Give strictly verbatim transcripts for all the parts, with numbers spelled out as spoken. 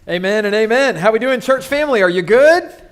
Amen and amen. How we doing, church family? Are you good? Good.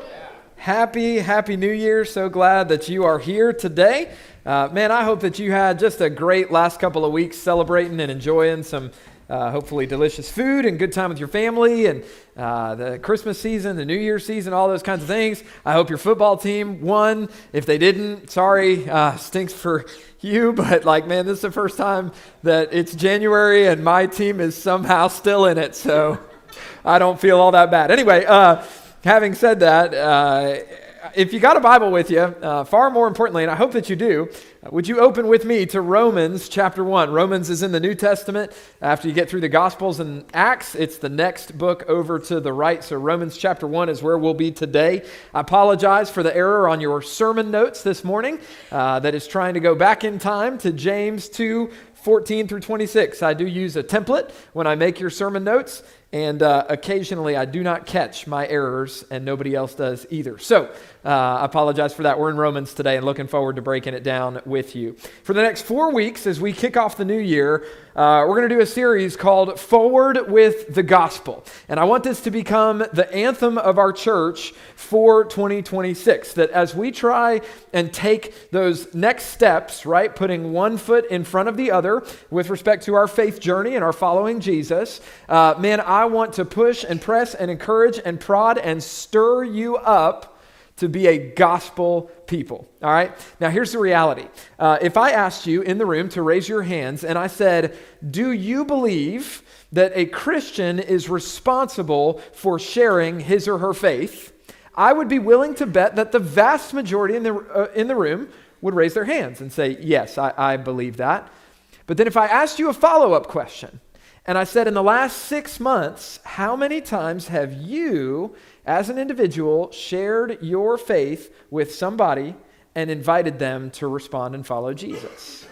Happy, happy New Year. So glad that you are here today. Uh, man, I hope that you had just a great last couple of weeks celebrating and enjoying some uh, hopefully delicious food and good time with your family and uh, the Christmas season, the New Year season, all those kinds of things. I hope your football team won. If they didn't, sorry, uh, stinks for you, but like, man, this is the first time that it's January and my team is somehow still in it, so I don't feel all that bad. Anyway, uh, having said that, uh, if you got a Bible with you, uh, far more importantly, and I hope that you do, uh, would you open with me to Romans chapter one? Romans is in the New Testament. After you get through the Gospels and Acts, it's the next book over to the right. So Romans chapter one is where we'll be today. I apologize for the error on your sermon notes this morning uh, that is trying to go back in time to James two, fourteen through twenty-six. I do use a template when I make your sermon notes. And uh, occasionally I do not catch my errors, and nobody else does either. So uh, I apologize for that. We're in Romans today and looking forward to breaking it down with you. For the next four weeks, as we kick off the new year, uh, we're going to do a series called Forward with the Gospel. And I want this to become the anthem of our church for twenty twenty-six, that as we try and take those next steps, right, putting one foot in front of the other with respect to our faith journey and our following Jesus, uh, man, I I want to push and press and encourage and prod and stir you up to be a gospel people. All right? Now, here's the reality. Uh, if I asked you in the room to raise your hands and I said, do you believe that a Christian is responsible for sharing his or her faith? I would be willing to bet that the vast majority in the, uh, in the room would raise their hands and say, yes, I, I believe that. But then if I asked you a follow-up question, and I said, in the last six months, how many times have you, as an individual, shared your faith with somebody and invited them to respond and follow Jesus?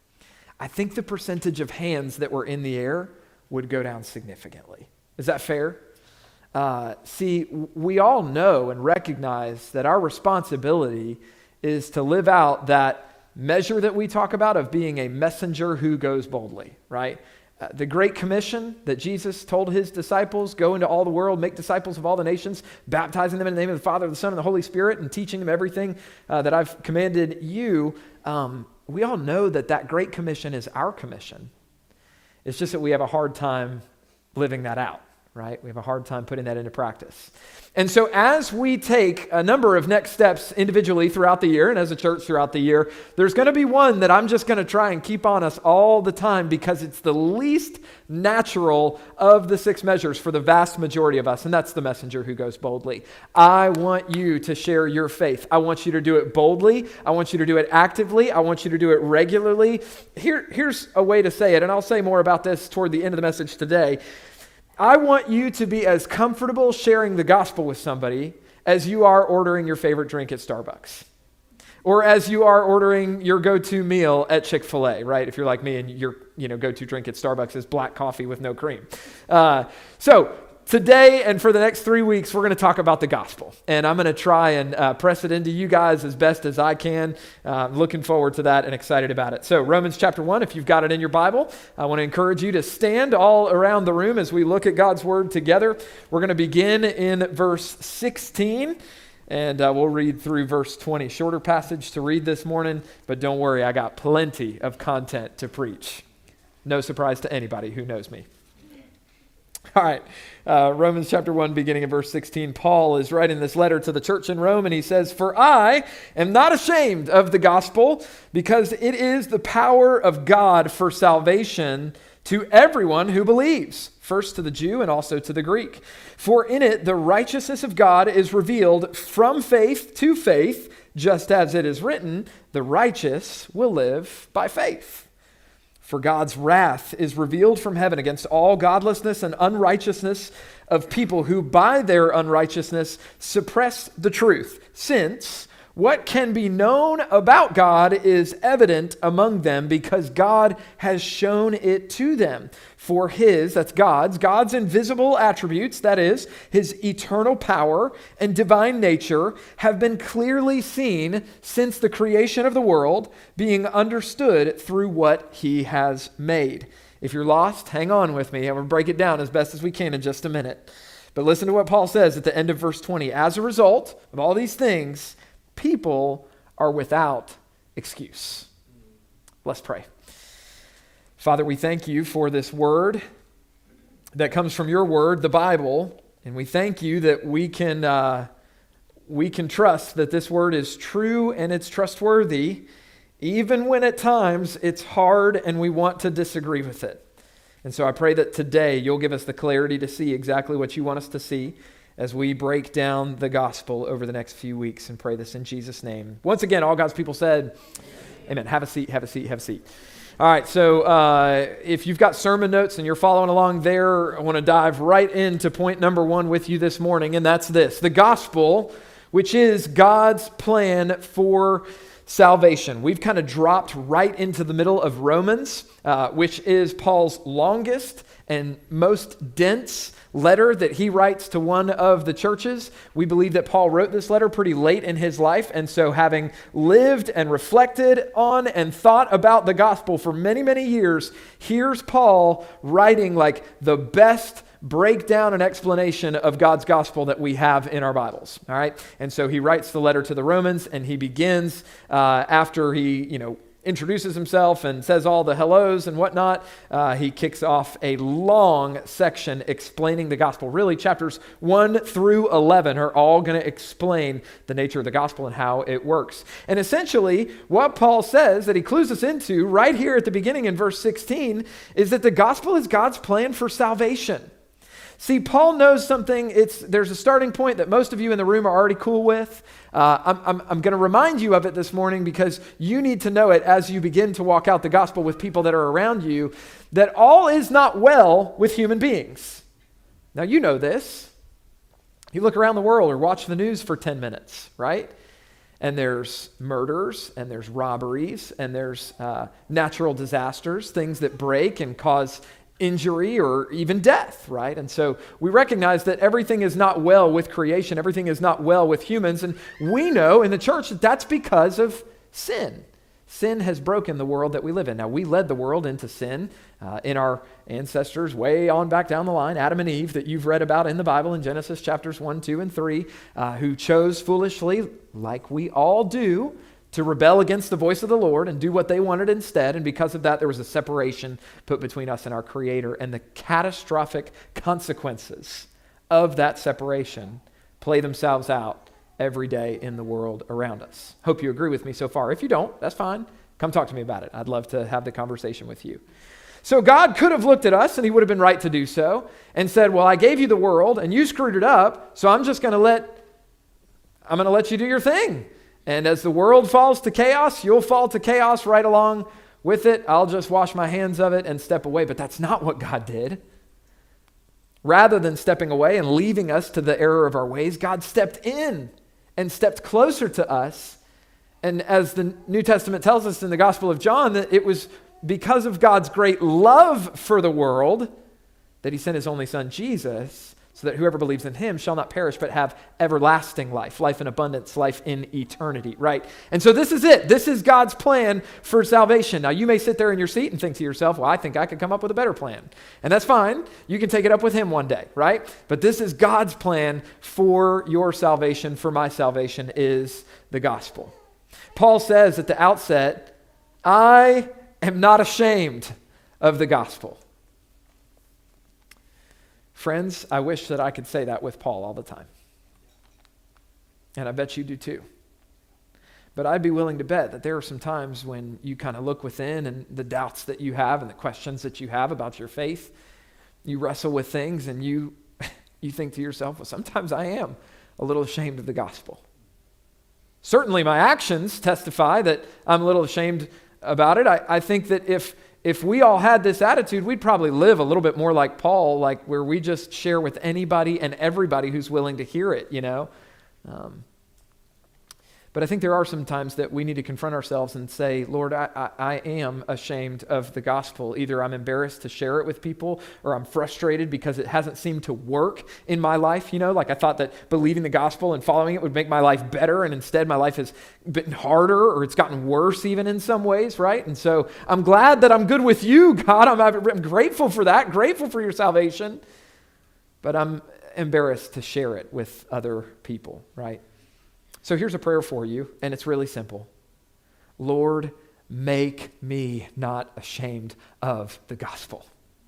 I think the percentage of hands that were in the air would go down significantly. Is that fair? Uh, see, we all know and recognize that our responsibility is to live out that measure that we talk about of being a messenger who goes boldly, right? Uh, the Great Commission that Jesus told his disciples, go into all the world, make disciples of all the nations, baptizing them in the name of the Father, the Son, and the Holy Spirit, and teaching them everything uh, that I've commanded you. Um, we all know that that Great Commission is our commission. It's just that we have a hard time living that out, right? We have a hard time putting that into practice. And so as we take a number of next steps individually throughout the year and as a church throughout the year, there's going to be one that I'm just going to try and keep on us all the time because it's the least natural of the six measures for the vast majority of us, and that's the messenger who goes boldly. I want you to share your faith. I want you to do it boldly. I want you to do it actively. I want you to do it regularly. Here, here's a way to say it, and I'll say more about this toward the end of the message today. I want you to be as comfortable sharing the gospel with somebody as you are ordering your favorite drink at Starbucks. Or as you are ordering your go-to meal at Chick-fil-A, right? If you're like me and your you know, go-to drink at Starbucks is black coffee with no cream. Uh, so today and for the next three weeks, we're going to talk about the gospel. And I'm going to try and uh, press it into you guys as best as I can. Uh, looking forward to that and excited about it. So Romans chapter one, if you've got it in your Bible, I want to encourage you to stand all around the room as we look at God's word together. We're going to begin in verse sixteen, and uh, we'll read through verse twenty. Shorter passage to read this morning, but don't worry, I got plenty of content to preach. No surprise to anybody who knows me. All right, uh, Romans chapter one, beginning in verse sixteen, Paul is writing this letter to the church in Rome, and he says, "For I am not ashamed of the gospel, because it is the power of God for salvation to everyone who believes, first to the Jew and also to the Greek. For in it the righteousness of God is revealed from faith to faith, just as it is written, the righteous will live by faith. For God's wrath is revealed from heaven against all godlessness and unrighteousness of people who by their unrighteousness suppress the truth, since what can be known about God is evident among them because God has shown it to them. For his, that's God's, God's invisible attributes, that is, his eternal power and divine nature, have been clearly seen since the creation of the world, being understood through what he has made. If you're lost, hang on with me. I'm going to break it down as best as we can in just a minute. But listen to what Paul says at the end of verse twenty. As a result of all these things, people are without excuse. Let's pray. Father, we thank you for this word that comes from your word, the Bible, and we thank you that we can uh, we can trust that this word is true and it's trustworthy, even when at times it's hard and we want to disagree with it. And so I pray that today you'll give us the clarity to see exactly what you want us to see as we break down the gospel over the next few weeks, and pray this in Jesus' name. Once again, all God's people said, amen. Have a seat, have a seat, have a seat. All right, so uh, if you've got sermon notes and you're following along there, I want to dive right into point number one with you this morning, and that's this. The gospel, which is God's plan for salvation. We've kind of dropped right into the middle of Romans, uh, which is Paul's longest and most dense letter that he writes to one of the churches. We believe that Paul wrote this letter pretty late in his life, and so having lived and reflected on and thought about the gospel for many, many years, here's Paul writing like the best breakdown and explanation of God's gospel that we have in our Bibles, all right? And so he writes the letter to the Romans, and he begins uh, after he, you know, introduces himself and says all the hellos and whatnot. Uh, he kicks off a long section explaining the gospel. Really, chapters one through eleven are all going to explain the nature of the gospel and how it works. And essentially, what Paul says that he clues us into right here at the beginning in verse sixteen is that the gospel is God's plan for salvation. See, Paul knows something. It's there's a starting point that most of you in the room are already cool with. Uh, I'm, I'm, I'm going to remind you of it this morning because you need to know it as you begin to walk out the gospel with people that are around you, that all is not well with human beings. Now, you know this. You look around the world or watch the news for ten minutes, right? And there's murders, and there's robberies, and there's uh, natural disasters, things that break and cause injury or even death, right? And so we recognize that everything is not well with creation. Everything is not well with humans. And we know in the church that that's because of sin. Sin has broken the world that we live in. Now, we led the world into sin uh, in our ancestors way on back down the line, Adam and Eve, that you've read about in the Bible in Genesis chapters one, two, and three, uh, who chose foolishly, like we all do, to rebel against the voice of the Lord and do what they wanted instead. And because of that, there was a separation put between us and our Creator. And the catastrophic consequences of that separation play themselves out every day in the world around us. Hope you agree with me so far. If you don't, that's fine. Come talk to me about it. I'd love to have the conversation with you. So God could have looked at us, and he would have been right to do so, and said, well, I gave you the world, and you screwed it up, so I'm just going to let, I'm going to let you do your thing. And as the world falls to chaos, you'll fall to chaos right along with it. I'll just wash my hands of it and step away. But that's not what God did. Rather than stepping away and leaving us to the error of our ways, God stepped in and stepped closer to us. And as the New Testament tells us in the Gospel of John, that it was because of God's great love for the world that he sent his only son, Jesus, so that whoever believes in him shall not perish but have everlasting life, life in abundance, life in eternity, right? And so this is it. This is God's plan for salvation. Now, you may sit there in your seat and think to yourself, well, I think I could come up with a better plan. And that's fine. You can take it up with him one day, right? But this is God's plan for your salvation, for my salvation, is the gospel. Paul says at the outset, I am not ashamed of the gospel. Friends, I wish that I could say that with Paul all the time. And I bet you do too. But I'd be willing to bet that there are some times when you kind of look within and the doubts that you have and the questions that you have about your faith, you wrestle with things and you, you think to yourself, well, sometimes I am a little ashamed of the gospel. Certainly my actions testify that I'm a little ashamed about it. I, I think that if If we all had this attitude, we'd probably live a little bit more like Paul, like where we just share with anybody and everybody who's willing to hear it, you know. Um, But I think there are some times that we need to confront ourselves and say, Lord, I, I, I am ashamed of the gospel. Either I'm embarrassed to share it with people, or I'm frustrated because it hasn't seemed to work in my life. You know, like I thought that believing the gospel and following it would make my life better, and instead my life has been harder, or it's gotten worse even in some ways, right? And so I'm glad that I'm good with you, God. I'm, I'm grateful for that, grateful for your salvation, but I'm embarrassed to share it with other people, right? So here's a prayer for you, and it's really simple. Lord, make me not ashamed of the gospel.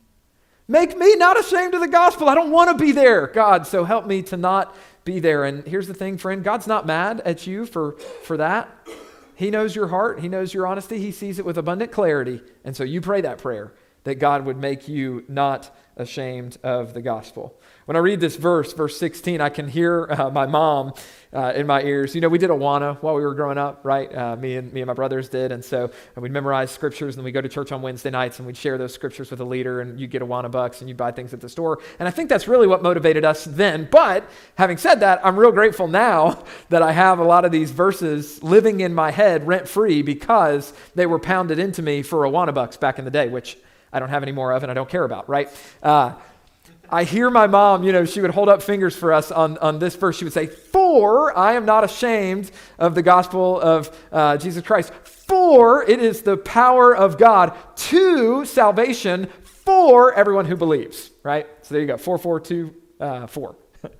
Make me not ashamed of the gospel. I don't want to be there, God, so help me to not be there. And here's the thing, friend, God's not mad at you for, for that. He knows your heart. He knows your honesty. He sees it with abundant clarity. And so you pray that prayer, that God would make you not ashamed of the gospel. When I read this verse, verse sixteen, I can hear uh, my mom uh, in my ears. You know, we did Awana while we were growing up, right? Uh, me and me and my brothers did, and so and we'd memorize scriptures, and we'd go to church on Wednesday nights, and we'd share those scriptures with a leader, and you'd get Awana bucks, and you'd buy things at the store. And I think that's really what motivated us then. But having said that, I'm real grateful now that I have a lot of these verses living in my head rent-free because they were pounded into me for Awana bucks back in the day, which I don't have any more of, and I don't care about, right? Uh, I hear my mom, you know, she would hold up fingers for us on, on this verse. She would say, for I am not ashamed of the gospel of uh, Jesus Christ. For it is the power of God to salvation for everyone who believes, right? So there you go, four, four, two, uh, four.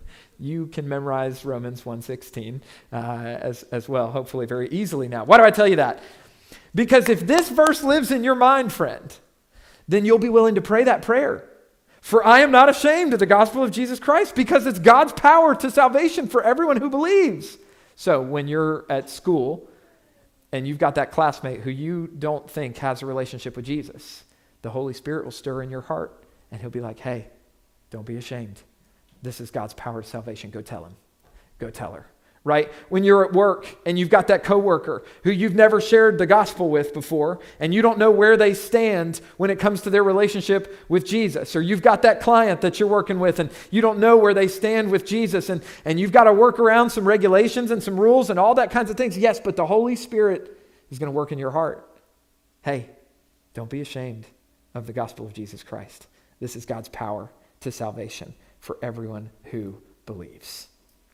You can memorize Romans one sixteen uh, as, as well, hopefully very easily now. Why do I tell you that? Because if this verse lives in your mind, friend, then you'll be willing to pray that prayer. For I am not ashamed of the gospel of Jesus Christ, because it's God's power to salvation for everyone who believes. So when you're at school and you've got that classmate who you don't think has a relationship with Jesus, the Holy Spirit will stir in your heart, and he'll be like, hey, don't be ashamed. This is God's power to salvation. Go tell him. Go tell her. Right? When you're at work and you've got that coworker who you've never shared the gospel with before, and you don't know where they stand when it comes to their relationship with Jesus, or you've got that client that you're working with and you don't know where they stand with Jesus, and, and you've got to work around some regulations and some rules and all that kinds of things. Yes, but the Holy Spirit is going to work in your heart. Hey, don't be ashamed of the gospel of Jesus Christ. This is God's power to salvation for everyone who believes.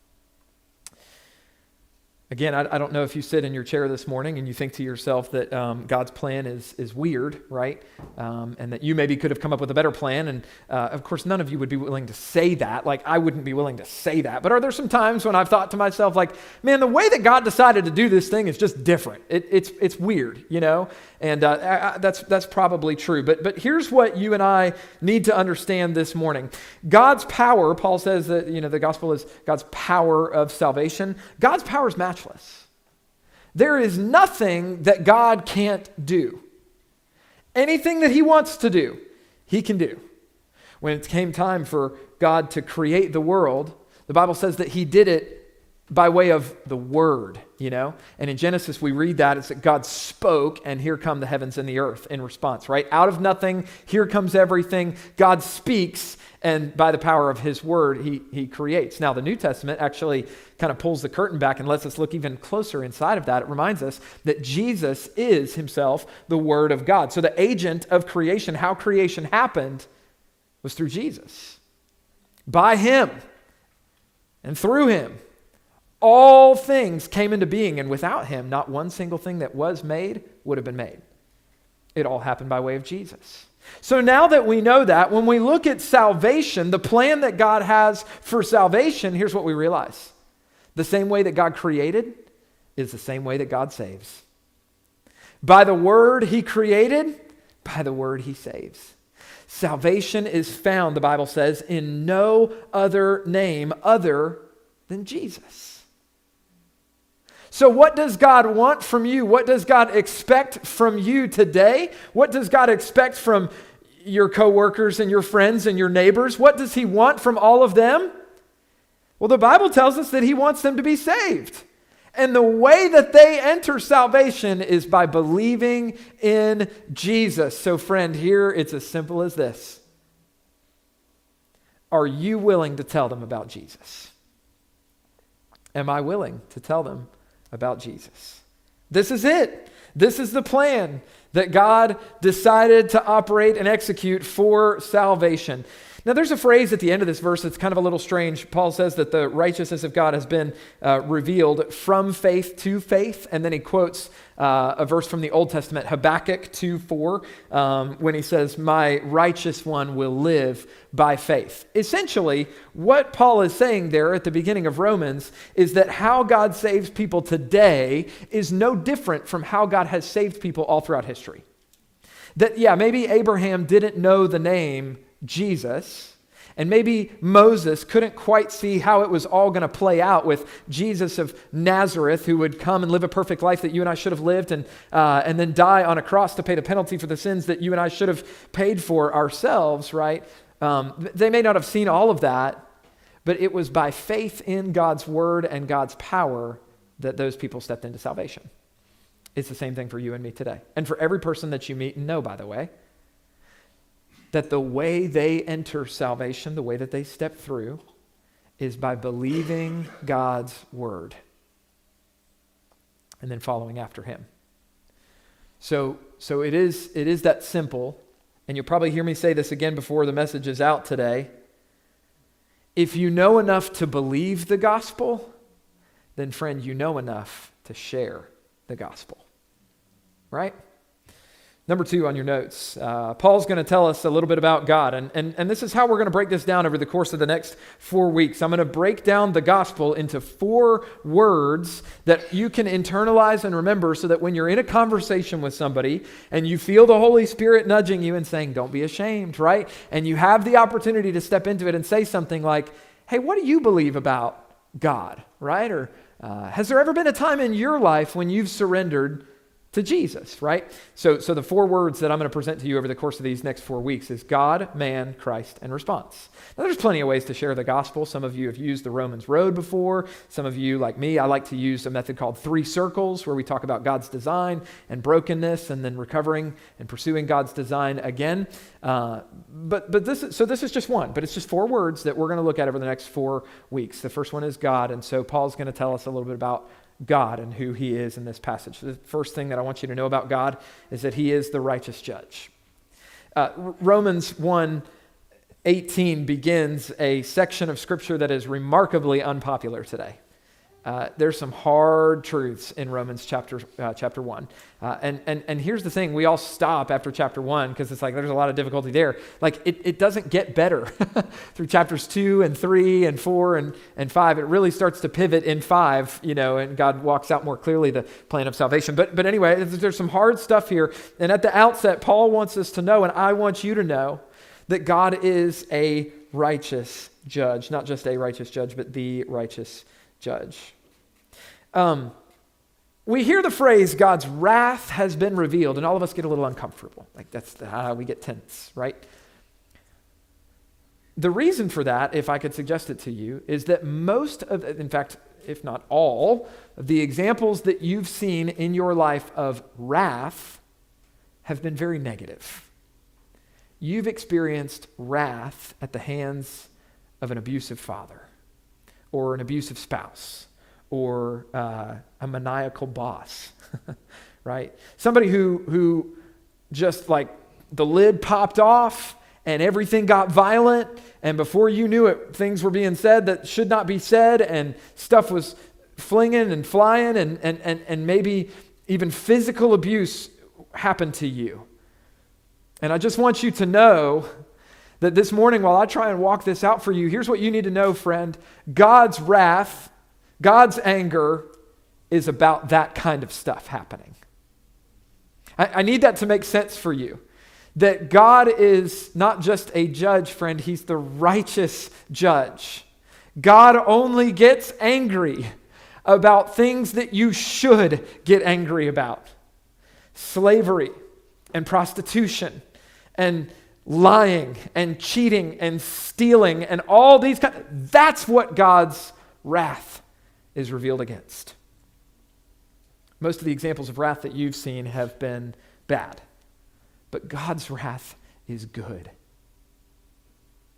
Again, I, I don't know if you sit in your chair this morning and you think to yourself that um, God's plan is is weird, right? Um, and that you maybe could have come up with a better plan. And uh, of course, none of you would be willing to say that. Like, I wouldn't be willing to say that. But are there some times when I've thought to myself, like, man, the way that God decided to do this thing is just different. It, it's it's weird, you know? And uh, I, I, that's that's probably true. But but here's what you and I need to understand this morning. God's power, Paul says that, you know, the gospel is God's power of salvation. God's power is matchless. There is nothing that God can't do. Anything that he wants to do, he can do. When it came time for God to create the world, the Bible says that he did it by way of the word, you know? And in Genesis, we read that it's that God spoke, and here come the heavens and the earth in response, right? Out of nothing, here comes everything. God speaks, and by the power of his word, he, he creates. Now, the New Testament actually kind of pulls the curtain back and lets us look even closer inside of that. It reminds us that Jesus is himself the Word of God. So the agent of creation, how creation happened, was through Jesus. By him and through him, all things came into being, and without him, not one single thing that was made would have been made. It all happened by way of Jesus. So now that we know that, when we look at salvation, the plan that God has for salvation, here's what we realize. The same way that God created is the same way that God saves. By the word he created, by the word he saves. Salvation is found, the Bible says, in no other name other than Jesus. So what does God want from you? What does God expect from you today? What does God expect from your coworkers and your friends and your neighbors? What does he want from all of them? Well, the Bible tells us that he wants them to be saved. And the way that they enter salvation is by believing in Jesus. So friend, here it's as simple as this. Are you willing to tell them about Jesus? Am I willing to tell them about Jesus. This is it. This is the plan that God decided to operate and execute for salvation. Now, there's a phrase at the end of this verse that's kind of a little strange. Paul says that the righteousness of God has been uh, revealed from faith to faith, and then he quotes uh, a verse from the Old Testament, Habakkuk two four, um, when he says, "My righteous one will live by faith." Essentially, what Paul is saying there at the beginning of Romans is that how God saves people today is no different from how God has saved people all throughout history. That, yeah, maybe Abraham didn't know the name Jesus, and maybe Moses couldn't quite see how it was all going to play out with Jesus of Nazareth, who would come and live a perfect life that you and I should have lived, and uh, and then die on a cross to pay the penalty for the sins that you and I should have paid for ourselves, right? Um, they may not have seen all of that, but it was by faith in God's word and God's power that those people stepped into salvation. It's the same thing for you and me today. And for every person that you meet and know, by the way, that the way they enter salvation, the way that they step through, is by believing God's word and then following after him. So, so it is, it is that simple, and you'll probably hear me say this again before the message is out today. If you know enough to believe the gospel, then friend, you know enough to share the gospel, right? Number two on your notes, uh, Paul's going to tell us a little bit about God, and, and, and this is how we're going to break this down over the course of the next four weeks. I'm going to break down the gospel into four words that you can internalize and remember so that when you're in a conversation with somebody and you feel the Holy Spirit nudging you and saying, don't be ashamed, right? And you have the opportunity to step into it and say something like, hey, what do you believe about God, right? Or uh, has there ever been a time in your life when you've surrendered to Jesus, right? So, so the four words that I'm going to present to you over the course of these next four weeks is God, man, Christ, and response. Now, there's plenty of ways to share the gospel. Some of you have used the Romans Road before. Some of you, like me, I like to use a method called three circles, where we talk about God's design and brokenness, and then recovering and pursuing God's design again. Uh, but but this is, so this is just one, but it's just four words that we're going to look at over the next four weeks. The first one is God, and so Paul's going to tell us a little bit about God and who he is in this passage. The first thing that I want you to know about God is that he is the righteous judge. Uh, Romans one eighteen begins a section of scripture that is remarkably unpopular today. Uh, there's some hard truths in Romans chapter uh, chapter one. Uh, and, and, and here's the thing, we all stop after chapter one because it's like there's a lot of difficulty there. Like it, it doesn't get better through chapters two and three and four and, and five. It really starts to pivot in five, you know, and God walks out more clearly the plan of salvation. But, but anyway, there's some hard stuff here. And at the outset, Paul wants us to know, and I want you to know, that God is a righteous judge, not just a righteous judge, but the righteous judge. Um, we hear the phrase, God's wrath has been revealed, and all of us get a little uncomfortable. Like that's the, how we get tense, right? The reason for that, if I could suggest it to you, is that most of, in fact, if not all, of the examples that you've seen in your life of wrath have been very negative. You've experienced wrath at the hands of an abusive father or an abusive spouse or uh, a maniacal boss, right? Somebody who who just like the lid popped off and everything got violent, and before you knew it, things were being said that should not be said, and stuff was flinging and flying, and and and, and maybe even physical abuse happened to you. And I just want you to know that this morning, while I try and walk this out for you, here's what you need to know, friend. God's wrath, God's anger is about that kind of stuff happening. I, I need that to make sense for you. That God is not just a judge, friend. He's the righteous judge. God only gets angry about things that you should get angry about. Slavery and prostitution and lying and cheating and stealing and all these kinds. That's what God's wrath is revealed against. Most of the examples of wrath that you've seen have been bad, but God's wrath is good.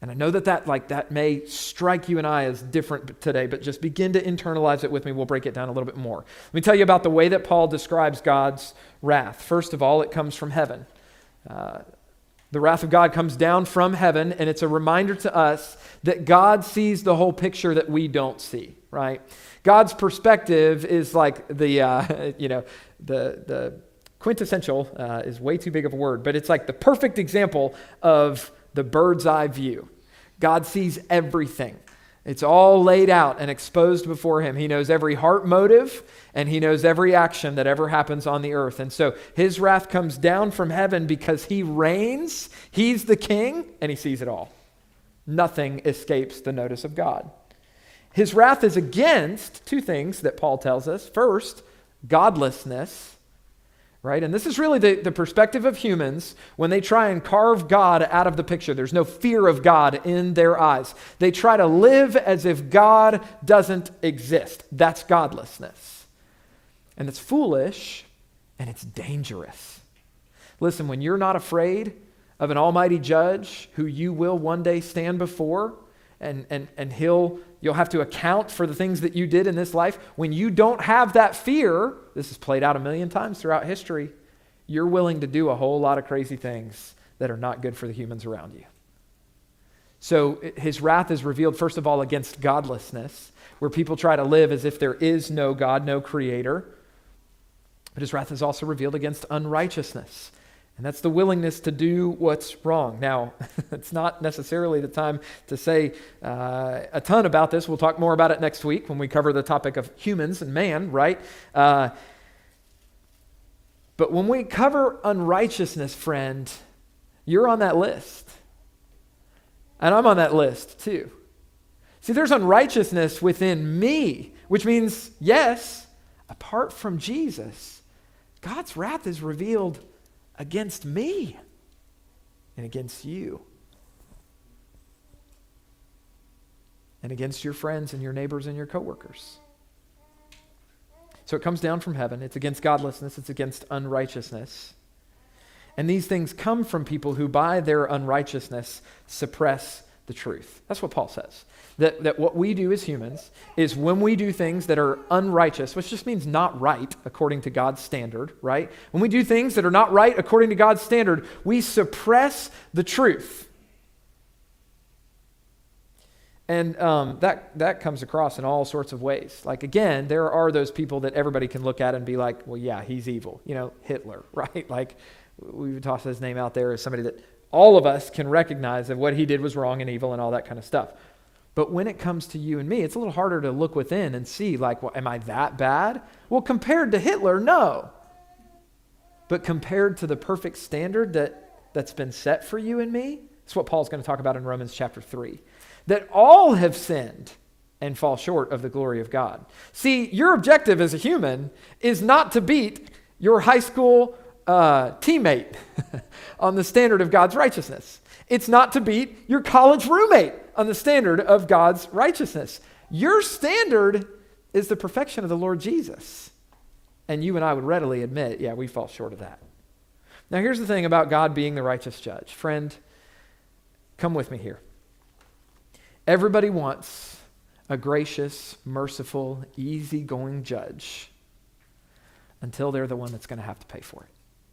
And I know that that, like, that may strike you and I as different today, but just begin to internalize it with me. We'll break it down a little bit more. Let me tell you about the way that Paul describes God's wrath. First of all, it comes from heaven. Uh, the wrath of God comes down from heaven, and it's a reminder to us that God sees the whole picture that we don't see, right? God's perspective is like the, uh, you know, the the quintessential uh, is way too big of a word, but it's like the perfect example of the bird's eye view. God sees everything. It's all laid out and exposed before him. He knows every heart motive, and he knows every action that ever happens on the earth. And so his wrath comes down from heaven because he reigns, he's the king, and he sees it all. Nothing escapes the notice of God. His wrath is against two things that Paul tells us. First, godlessness. Right? And this is really the, the perspective of humans when they try and carve God out of the picture. There's no fear of God in their eyes. They try to live as if God doesn't exist. That's godlessness. And it's foolish and it's dangerous. Listen, when you're not afraid of an almighty judge who you will one day stand before, and, and, and he'll You'll have to account for the things that you did in this life. When you don't have that fear, this is played out a million times throughout history, you're willing to do a whole lot of crazy things that are not good for the humans around you. So his wrath is revealed, first of all, against godlessness, where people try to live as if there is no God, no creator. But his wrath is also revealed against unrighteousness. And that's the willingness to do what's wrong. Now, it's not necessarily the time to say uh, a ton about this. We'll talk more about it next week when we cover the topic of humans and man, right? Uh, but when we cover unrighteousness, friend, you're on that list. And I'm on that list too. See, there's unrighteousness within me, which means, yes, apart from Jesus, God's wrath is revealed against me and against you and against your friends and your neighbors and your coworkers. So it comes down from heaven. It's against godlessness. It's against unrighteousness. And these things come from people who by their unrighteousness suppress the truth. That's what Paul says. That, that what we do as humans is when we do things that are unrighteous, which just means not right according to God's standard, right? When we do things that are not right according to God's standard, we suppress the truth. And um, that, that comes across in all sorts of ways. Like, again, there are those people that everybody can look at and be like, well, yeah, he's evil. You know, Hitler, right? Like, we would toss his name out there as somebody that all of us can recognize that what he did was wrong and evil and all that kind of stuff. But when it comes to you and me, it's a little harder to look within and see, like, well, am I that bad? Well, compared to Hitler, no. But compared to the perfect standard that, that's been set for you and me, that's what Paul's going to talk about in Romans chapter three. That all have sinned and fall short of the glory of God. See, your objective as a human is not to beat your high school uh, teammate on the standard of God's righteousness. It's not to beat your college roommate on the standard of God's righteousness. Your standard is the perfection of the Lord Jesus. And you and I would readily admit, yeah, we fall short of that. Now, here's the thing about God being the righteous judge. Friend, come with me here. Everybody wants a gracious, merciful, easygoing judge until they're the one that's going to have to pay for it.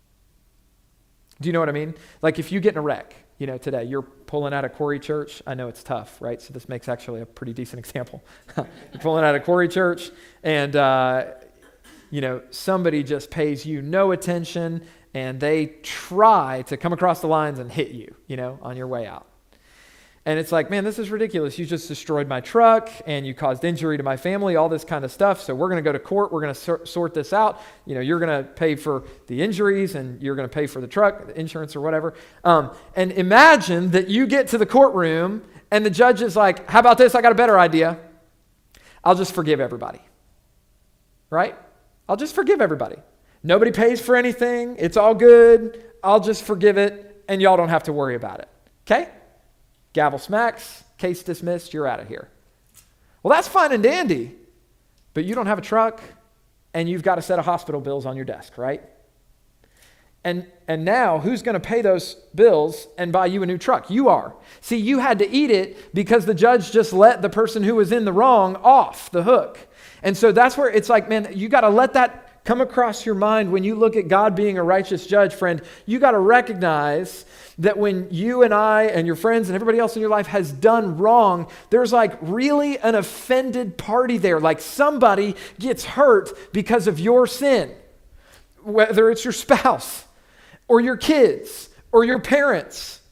Do you know what I mean? Like if you get in a wreck, you know, today, you're pulling out of Quarry Church. I know it's tough, right? So this makes actually a pretty decent example. You're pulling out of Quarry Church and, uh, you know, somebody just pays you no attention and they try to come across the lines and hit you, you know, on your way out. And it's like, man, this is ridiculous. You just destroyed my truck and you caused injury to my family, all this kind of stuff. So we're going to go to court. We're going to sor- sort this out. You know, you're going to pay for the injuries and you're going to pay for the truck, the insurance or whatever. Um, and imagine that you get to the courtroom and the judge is like, how about this? I got a better idea. I'll just forgive everybody. Right? I'll just forgive everybody. Nobody pays for anything. It's all good. I'll just forgive it and y'all don't have to worry about it. Okay? Gavel smacks, case dismissed, you're out of here. Well, that's fine and dandy, but you don't have a truck and you've got a set of hospital bills on your desk, right? And, and now, who's going to pay those bills and buy you a new truck? You are. See, you had to eat it because the judge just let the person who was in the wrong off the hook. And so that's where it's like, man, you got to let that come across your mind when you look at God being a righteous judge, friend. You got to recognize that when you and I and your friends and everybody else in your life has done wrong, there's like really an offended party there. Like somebody gets hurt because of your sin, whether it's your spouse or your kids, or your parents.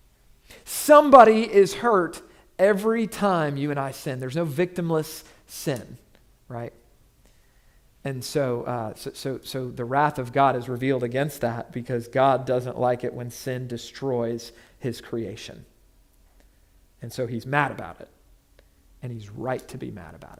Somebody is hurt every time you and I sin. There's no victimless sin, right? And so, uh, so, so, so the wrath of God is revealed against that because God doesn't like it when sin destroys his creation. And so he's mad about it, and he's right to be mad about it.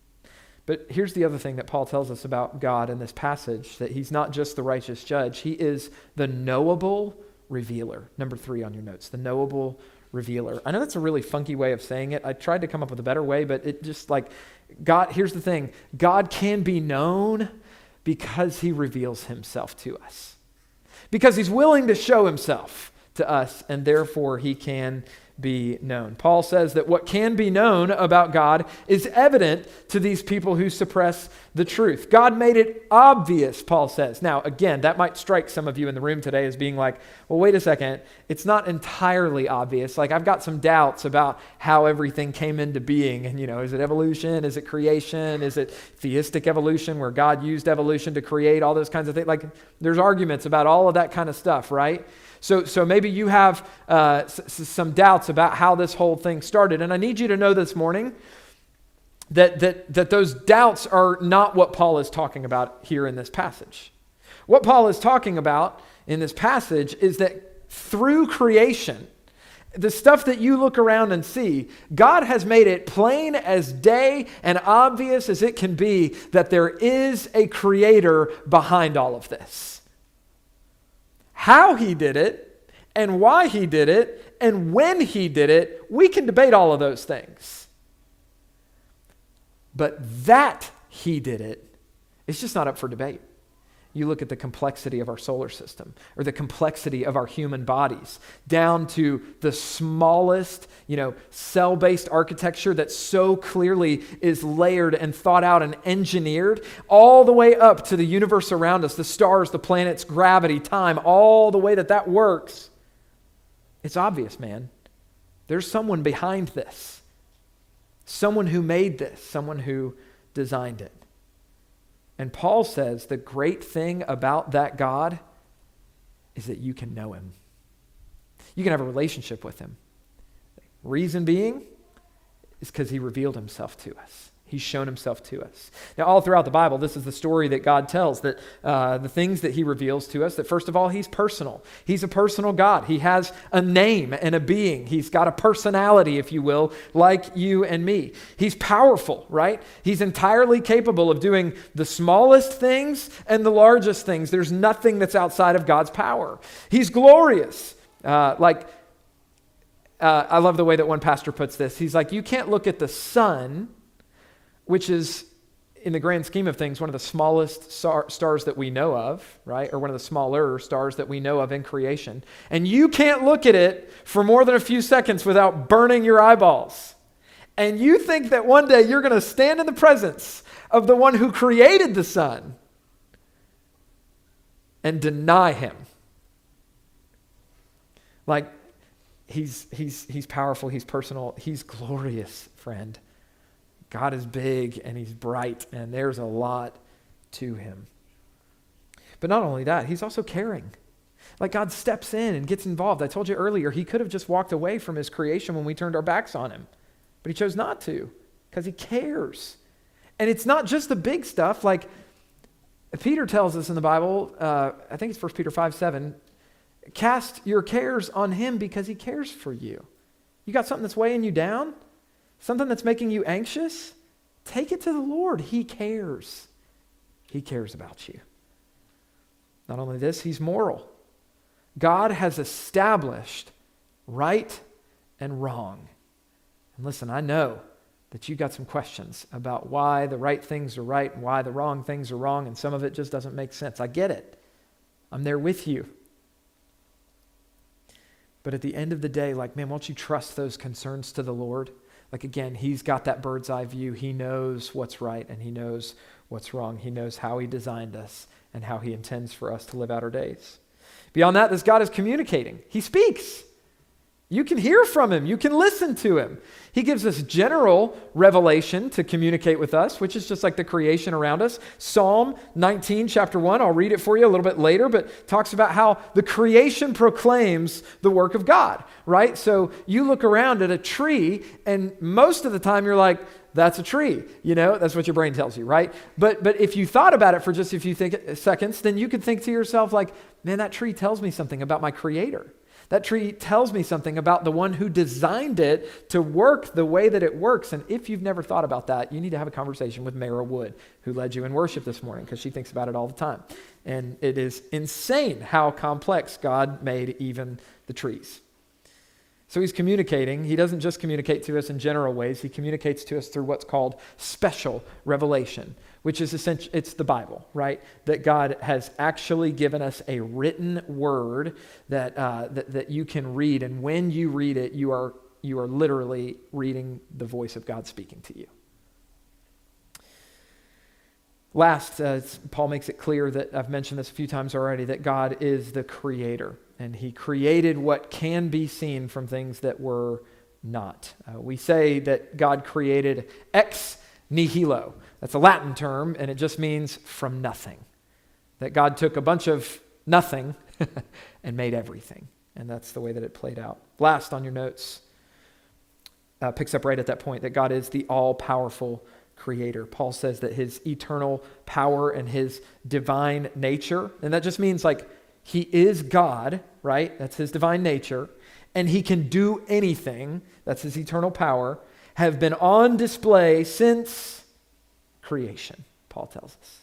But here's the other thing that Paul tells us about God in this passage, that he's not just the righteous judge, he is the knowable revealer. Number three on your notes, the knowable revealer. I know that's a really funky way of saying it. I tried to come up with a better way, but it just like, God, here's the thing, God can be known because he reveals himself to us. Because he's willing to show himself to us, and therefore he can be known. Paul says that what can be known about God is evident to these people who suppress the truth. God made it obvious, Paul says. Now, again, that might strike some of you in the room today as being like, well, wait a second, it's not entirely obvious. Like, I've got some doubts about how everything came into being. And, you know, is it evolution? Is it creation? Is it theistic evolution where God used evolution to create all those kinds of things? Like, there's arguments about all of that kind of stuff, right? So so maybe you have uh, s- s- some doubts about how this whole thing started. And I need you to know this morning that, that, that those doubts are not what Paul is talking about here in this passage. What Paul is talking about in this passage is that through creation, the stuff that you look around and see, God has made it plain as day and obvious as it can be that there is a creator behind all of this. How he did it, and why he did it, and when he did it, we can debate all of those things. But that he did it, it's just not up for debate. You look at the complexity of our solar system, or the complexity of our human bodies, down to the smallest, you know, cell-based architecture that so clearly is layered and thought out and engineered, all the way up to the universe around us, the stars, the planets, gravity, time, all the way that that works. It's obvious, man. There's someone behind this. Someone who made this, someone who designed it. And Paul says the great thing about that God is that you can know him. You can have a relationship with him. Reason being is because he revealed himself to us. He's shown himself to us. Now, all throughout the Bible, this is the story that God tells, that uh, the things that he reveals to us, that first of all, he's personal. He's a personal God. He has a name and a being. He's got a personality, if you will, like you and me. He's powerful, right? He's entirely capable of doing the smallest things and the largest things. There's nothing that's outside of God's power. He's glorious. Uh, like, uh, I love the way that one pastor puts this. He's like, you can't look at the sun, which is, in the grand scheme of things, one of the smallest star- stars that we know of, right? Or one of the smaller stars that we know of in creation. And you can't look at it for more than a few seconds without burning your eyeballs. And you think that one day you're going to stand in the presence of the one who created the sun and deny him. Like, he's, he's, he's powerful, he's personal, he's glorious, friend. God is big and he's bright, and there's a lot to him. But not only that, he's also caring. Like, God steps in and gets involved. I told you earlier, he could have just walked away from his creation when we turned our backs on him. But he chose not to because he cares. And it's not just the big stuff. Like Peter tells us in the Bible, uh, I think it's First Peter five seven, cast your cares on him because he cares for you. You got something that's weighing you down? Something that's making you anxious? Take it to the Lord. He cares. He cares about you. Not only this, he's moral. God has established right and wrong. And listen, I know that you got some questions about why the right things are right and why the wrong things are wrong, and some of it just doesn't make sense. I get it. I'm there with you. But at the end of the day, like, man, won't you trust those concerns to the Lord? Like, again, he's got that bird's eye view. He knows what's right and he knows what's wrong. He knows how he designed us and how he intends for us to live out our days. Beyond that, this God is communicating. He speaks. You can hear from him. You can listen to him. He gives us general revelation to communicate with us, which is just like the creation around us. Psalm nineteen, chapter one, I'll read it for you a little bit later, but talks about how the creation proclaims the work of God, right? So you look around at a tree, and most of the time you're like, that's a tree. You know, that's what your brain tells you, right? But but if you thought about it for just a few th- seconds, then you could think to yourself like, man, that tree tells me something about my Creator. That tree tells me something about the one who designed it to work the way that it works. And if you've never thought about that, you need to have a conversation with Mara Wood, who led you in worship this morning, because she thinks about it all the time. And it is insane how complex God made even the trees. So he's communicating. He doesn't just communicate to us in general ways. He communicates to us through what's called special revelation, which is essentially, it's the Bible, right? That God has actually given us a written word that, uh, that that you can read, and when you read it, you are you are literally reading the voice of God speaking to you. Last, uh, Paul makes it clear that, I've mentioned this a few times already, that God is the creator, and he created what can be seen from things that were not. Uh, we say that God created ex nihilo. That's a Latin term, and it just means from nothing. That God took a bunch of nothing and made everything. And that's the way that it played out. Last on your notes, uh, picks up right at that point, that God is the all-powerful creator. Paul says that his eternal power and his divine nature, and that just means like he is God, right? That's his divine nature. And he can do anything, that's his eternal power, have been on display since creation, Paul tells us.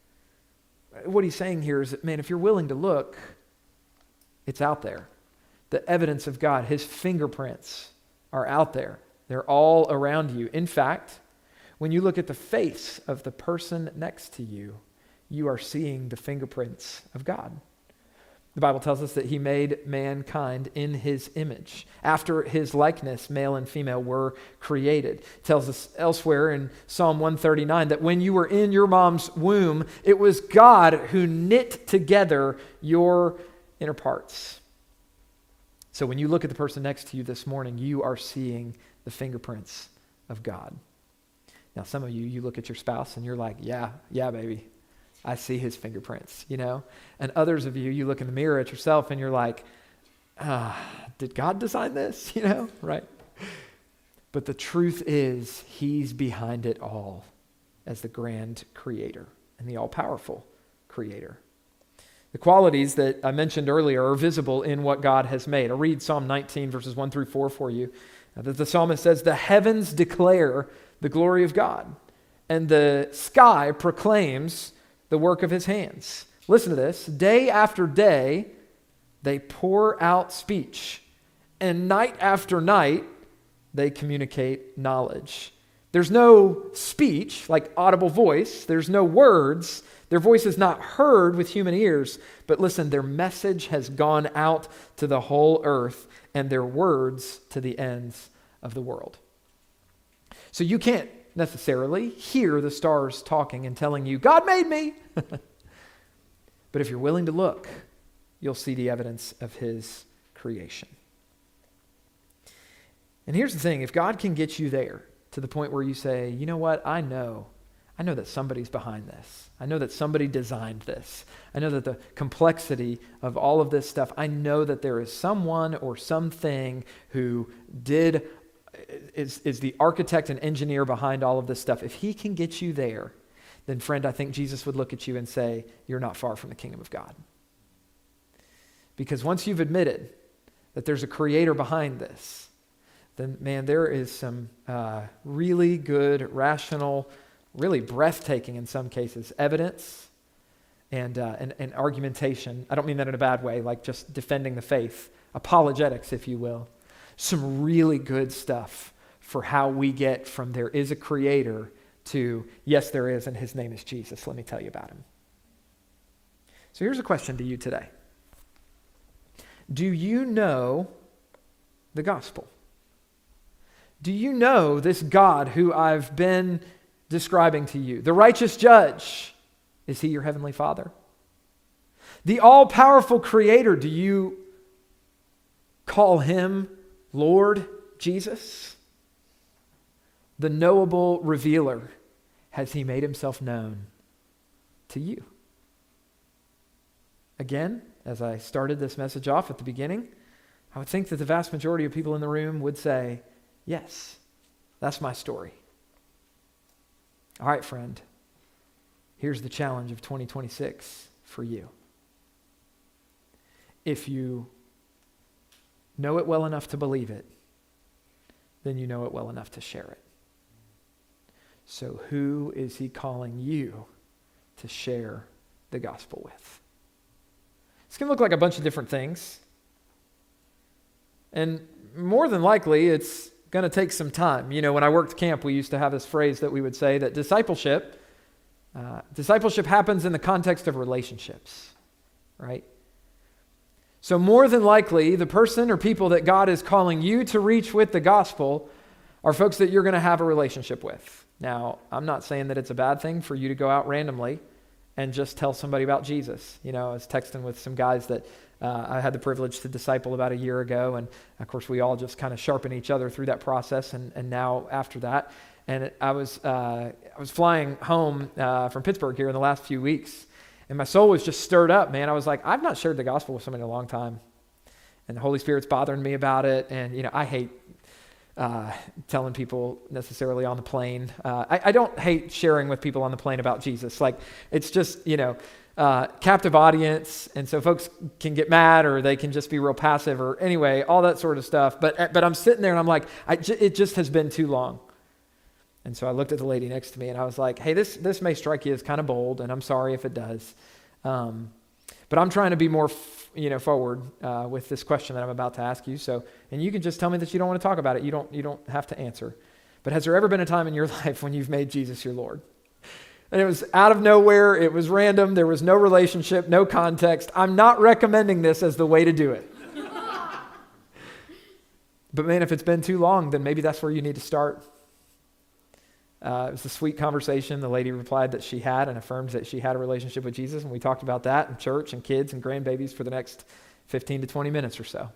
What he's saying here is that, man, if you're willing to look, it's out there. The evidence of God, his fingerprints are out there. They're all around you. In fact, when you look at the face of the person next to you, you are seeing the fingerprints of God. The Bible tells us that he made mankind in his image. After his likeness, male and female were created. It tells us elsewhere in Psalm one thirty-nine that when you were in your mom's womb, it was God who knit together your inner parts. So when you look at the person next to you this morning, you are seeing the fingerprints of God. Now, some of you, you look at your spouse and you're like, yeah, yeah, baby. I see his fingerprints, you know? And others of you, you look in the mirror at yourself and you're like, ah, did God design this? You know, right? But the truth is, he's behind it all as the grand creator and the all-powerful creator. The qualities that I mentioned earlier are visible in what God has made. I'll read Psalm nineteen, verses one through four for you. Uh, the psalmist says, the heavens declare the glory of God, and the sky proclaims the work of his hands. Listen to this. Day after day, they pour out speech, and night after night, they communicate knowledge. There's no speech, like audible voice. There's no words. Their voice is not heard with human ears. But listen, their message has gone out to the whole earth, and their words to the ends of the world. So you can't necessarily hear the stars talking and telling you, God made me. But if you're willing to look, you'll see the evidence of his creation. And here's the thing, if God can get you there to the point where you say, you know what, I know, I know that somebody's behind this. I know that somebody designed this. I know that the complexity of all of this stuff, I know that there is someone or something who did Is, is the architect and engineer behind all of this stuff. If he can get you there, then friend, I think Jesus would look at you and say, you're not far from the kingdom of God. Because once you've admitted that there's a creator behind this, then man, there is some uh, really good, rational, really breathtaking in some cases, evidence and, uh, and, and argumentation. I don't mean that in a bad way, like just defending the faith, apologetics, if you will. Some really good stuff for how we get from there is a creator to yes, there is, and his name is Jesus. Let me tell you about him. So here's a question to you today. Do you know the gospel? Do you know this God who I've been describing to you? The righteous judge, is he your heavenly Father? The all-powerful creator, do you call him Lord Jesus? The knowable revealer, has he made himself known to you? Again, as I started this message off at the beginning, I would think that the vast majority of people in the room would say, yes, that's my story. All right, friend, here's the challenge of twenty twenty-six for you. If you know it well enough to believe it, then you know it well enough to share it. So who is he calling you to share the gospel with? It's going to look like a bunch of different things. And more than likely, it's going to take some time. You know, when I worked camp, we used to have this phrase that we would say that discipleship, uh, discipleship happens in the context of relationships, right? So more than likely, the person or people that God is calling you to reach with the gospel are folks that you're going to have a relationship with. Now, I'm not saying that it's a bad thing for you to go out randomly and just tell somebody about Jesus. You know, I was texting with some guys that uh, I had the privilege to disciple about a year ago, and of course we all just kind of sharpen each other through that process, and, and now after that. And it, I was uh, I was flying home uh, from Pittsburgh here in the last few weeks, and my soul was just stirred up, man. I was like, I've not shared the gospel with somebody in a long time, and the Holy Spirit's bothering me about it, and you know, I hate Uh, telling people necessarily on the plane. Uh, I, I don't hate sharing with people on the plane about Jesus. Like, it's just, you know, uh, captive audience, and so folks can get mad or they can just be real passive or anyway, all that sort of stuff. But but I'm sitting there and I'm like, I j- it just has been too long. And so I looked at the lady next to me and I was like, hey, this this may strike you as kind of bold, and I'm sorry if it does. Um, but I'm trying to be more f- you know, forward uh, with this question that I'm about to ask you. So, and you can just tell me that you don't want to talk about it. You don't, you don't have to answer. But has there ever been a time in your life when you've made Jesus your Lord? And it was out of nowhere. It was random. There was no relationship, no context. I'm not recommending this as the way to do it. But man, if it's been too long, then maybe that's where you need to start. Uh, it was a sweet conversation. The lady replied that she had and affirmed that she had a relationship with Jesus, and we talked about that in church and kids and grandbabies for the next fifteen to twenty minutes or so.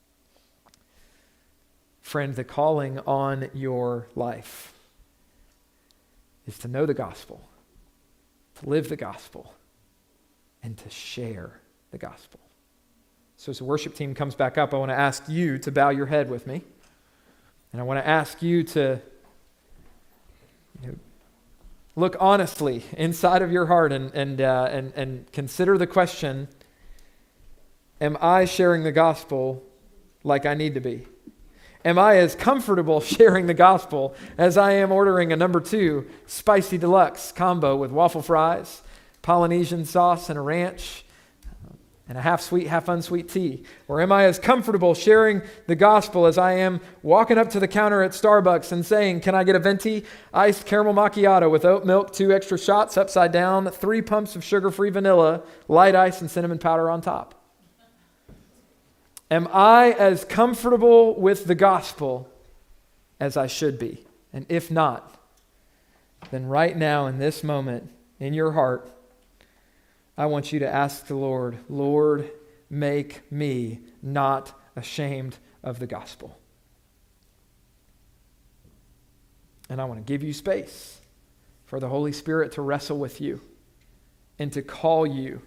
Friend, the calling on your life is to know the gospel, to live the gospel, and to share the gospel. So as the worship team comes back up, I want to ask you to bow your head with me, and I want to ask you to You know, look honestly inside of your heart and and, uh, and and consider the question, am I sharing the gospel like I need to be? Am I as comfortable sharing the gospel as I am ordering a number two spicy deluxe combo with waffle fries, Polynesian sauce, and a ranch, and a half sweet, half unsweet tea? Or am I as comfortable sharing the gospel as I am walking up to the counter at Starbucks and saying, can I get a venti iced caramel macchiato with oat milk, two extra shots upside down, three pumps of sugar-free vanilla, light ice, and cinnamon powder on top? Am I as comfortable with the gospel as I should be? And if not, then right now in this moment in your heart, I want you to ask the Lord, Lord, make me not ashamed of the gospel. And I want to give you space for the Holy Spirit to wrestle with you and to call you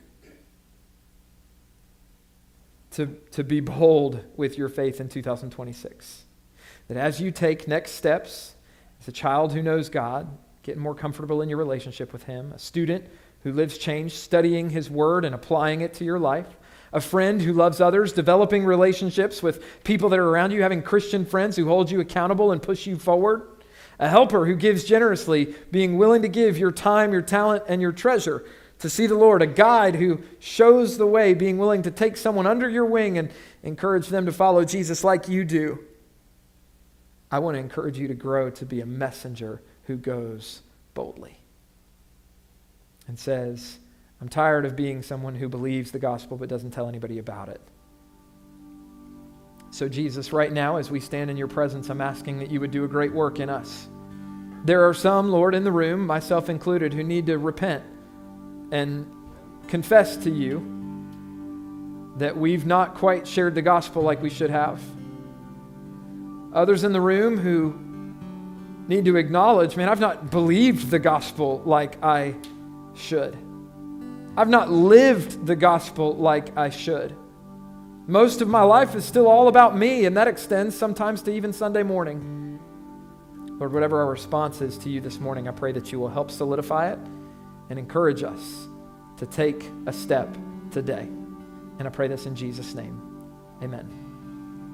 to, to be bold with your faith in two thousand twenty-six. That as you take next steps as a child who knows God, getting more comfortable in your relationship with Him, a student who lives changed, studying His Word and applying it to your life, a friend who loves others, developing relationships with people that are around you, having Christian friends who hold you accountable and push you forward, a helper who gives generously, being willing to give your time, your talent, and your treasure to see the Lord, a guide who shows the way, being willing to take someone under your wing and encourage them to follow Jesus like you do. I want to encourage you to grow to be a messenger who goes boldly and says, I'm tired of being someone who believes the gospel but doesn't tell anybody about it. So Jesus, right now, as we stand in your presence, I'm asking that you would do a great work in us. There are some, Lord, in the room, myself included, who need to repent and confess to you that we've not quite shared the gospel like we should have. Others in the room who need to acknowledge, man, I've not believed the gospel like I should. I've not lived the gospel like I should. Most of my life is still all about me, and that extends sometimes to even Sunday morning. Lord, whatever our response is to you this morning, I pray that you will help solidify it and encourage us to take a step today. And I pray this in Jesus' name. Amen.